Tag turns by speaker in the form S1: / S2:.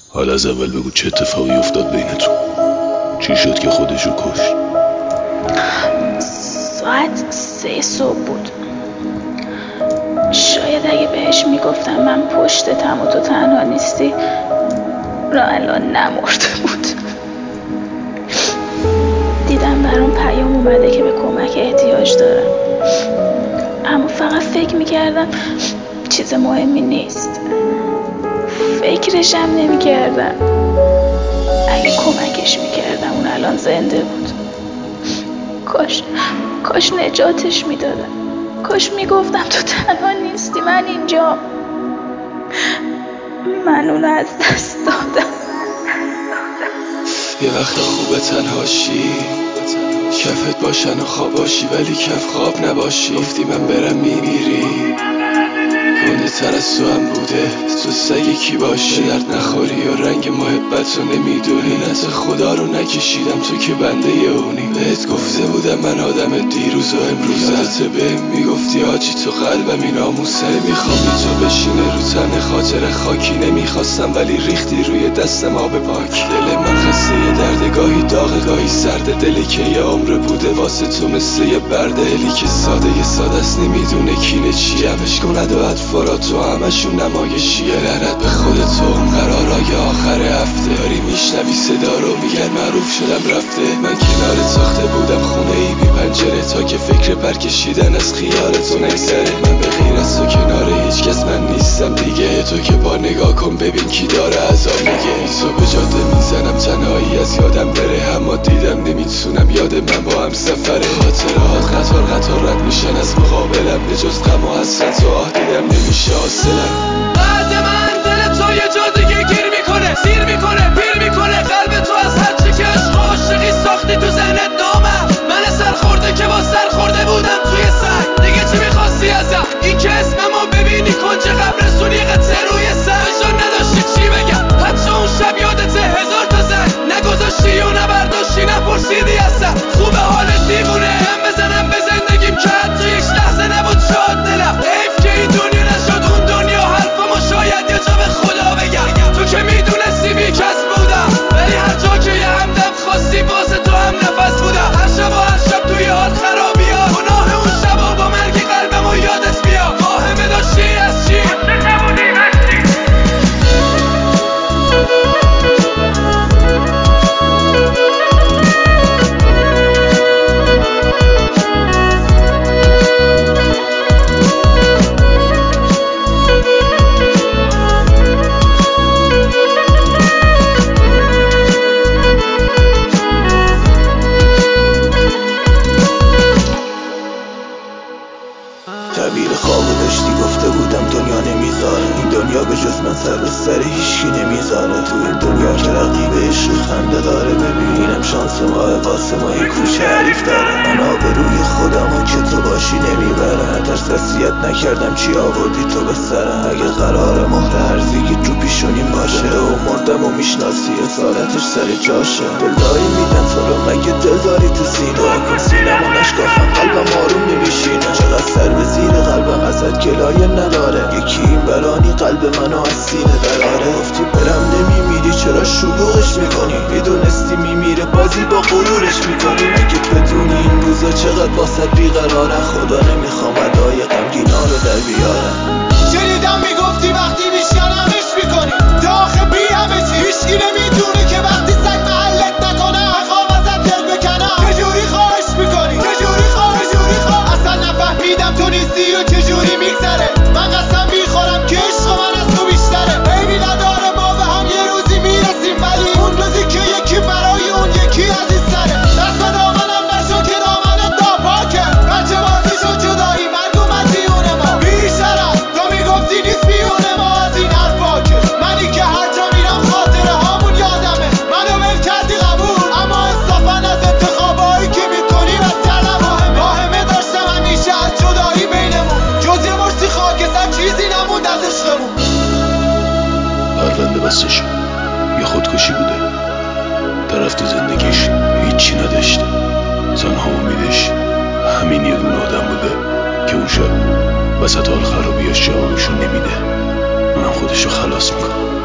S1: حالا از اول بگو چه اتفاقی افتاد بینتون؟ چی شد که خودشو کشت؟
S2: ساعت 3 صبح بود. شاید اگه بهش میگفتم من پشتتم و تو تنها نیستی را الان نمرده بود. دیدم برام پیام اومده که به کمک احتیاج دارم، اما فقط فکر میکردم چیز مهمی نیست. فکرشم نمیکردم اگه کمکش میکردم اون الان زنده بود. کاش نجاتش میدادم. کاش میگفتم تو تنها نیستی، من اینجا. من اونو از دست دادم.
S3: یه وقت خوبه تنهاشی، کفت باشن و خواب باشی ولی کف خواب نباشی. گفتی من برم میمیری، گنده تر از تو هم بوده تو سگ کی باشی. درد نخوری و رنگ محبت رو نمیدونی، نت خدا رو نکشیدم تو که بنده اونی. بهت گفته بودم من آدم دیروز و امروز، یادت بهم میگفتی آجی تو قلبمی ناموسه. میخوام تو بشینه رو تن خاطر خاکی، نمیخواستم ولی ریختی روی دستم آب پاک. دل من خسته یه درد، گاهی داغ گاهی سرده. دلی که یه عمر بوده واسه تو مثل یه برده. دلی که ساده است نمیدونه کینه چیه، همش کند و اطفارات تو همشون نمایشیه. لعنت به خودت و اون قرارای آخر هفته، داری میشنوی صدا رو میگن معروف شدم رفته. من کنار ساخته بودم خونه ای بی پنجره، تا که فکر پرکشیدن از خیالتو نگذره. من به غیر از تو کنار هیچ کس من نیستم دیگه. تو که با نگاه کن ببین کی داره عذاب میگه. تو به جاده میزنم تنهایی از یادم بره، اما دیدم نمیتونم یاد من با هم سفره. خاطرات قطار رد میشن از مقابلم، به جز غم و حسرت و آه دیدم نمیشه حاصلم. بعد من دل تو یه جا دیگه گیر میکنه، سیر میکنه، پیر میکنه قلب تو از هر چی که عشق و عاشقی ساختی تو ذهنت نامم. من سرخورده که با سرخورده بودم توی سنگ. دیگه چی میخواستی ازم؟ این که اسممو ببینی کنج قبرستون یه قطعه روی سنگ. نشان نداشتی چی بگم، حتی اون شب یادته هزار تا زنگ نگذاشتی و نبرداشتی نپرسیدی اصلا خوبه حالت دیوونه. هم بزنم به زندگیم که حتی یک لحظه نبود شاد دلم. حیف که این دنیا نشد اون دنیا، حرفمو شاید یه جا به خدا بگم. تو که میدونستی بی کس بودم، ولی هر جا که یه همدم خواستی واسه تو هم نفس بودم. هر شب توی حال خرابی ها، گناه اون شب و با مرگی قلبمو یادت بیاد. واهمه داشتی از چی؟
S4: تعبیر خوابو داشتی گفته بودم دنیا نمیذاره، این دنیا به جز من سر به سر هیچکی نمیذاره. تو این دنیا که رقیب عشق خنده داره، ببینم شانس ماه واسه ما یه کوچه حریف داره. من آبروی خودمو که تو باشی نمیبره، نترس وصیت نکردم چی آوردی تو به سرم. اگه قرار مهر هرزگی رو پیشونیم باشه و مردم و میشناسی اصالتش سر جاشه. دلداری میدن تو رو مگه دلداری تو سینه، دعا کن سینم و نشکافم قلبم آروم نمیشینه. چقدر سر به زیر قلبم ازت گلایه نداره، یکی این برانی قلب منو از سینه دراره. گفتی برم نمیمیری چرا شلوغش میکنی، میدونستی میمیره بازی با غرورش میکنی. اگه بدونی این روزا چقدر واسه بیقراره، خدا نمیخوام ادای غمگینا رو در بیارم. شنیدم میگفتی وقتی میشکنمش میکنی، تا آخه بی همه چی هیچکی نمیدونه که وقتی سگ محلت نکنه میخوام ازت دل بکنم. چجوری خواهش میکنی، چجوری اصلا نفهمیدم تو نیستی و چجوری میگذره. من قسم میخورم که عشق من از تو بیشتره. عیبی نداره ما به هم یه روزی میرسیم، ولی اون روزی که یکی برای اون یکی عزیزتره. دست به دامنم نشو که دامنت ناپاکه، بچه بازی شد جدایی مرگ و مدیون ما. بی شرف تو میگفتی نیست بیون ما از این حرفا، که منی که هر جا میرم خاطره هامون یادمه. منو ول کردی قبول، اما انصافا از انتخابایی که میکنی مسئله مهمه. واهمه داشتم همیشه از جدایی بینمون، جز یه مشتی خاکستر چیزی نموند از عشقمون.
S1: پرونده بسته شد، یه خودکشی بوده. طرف تو زندگیش هیچی نداشته، تنها امیدش همین یه دونه آدم بوده که اون شب وسط حال خرابیاش جوابشو نمیده، اونم خودشو خلاص میکنه.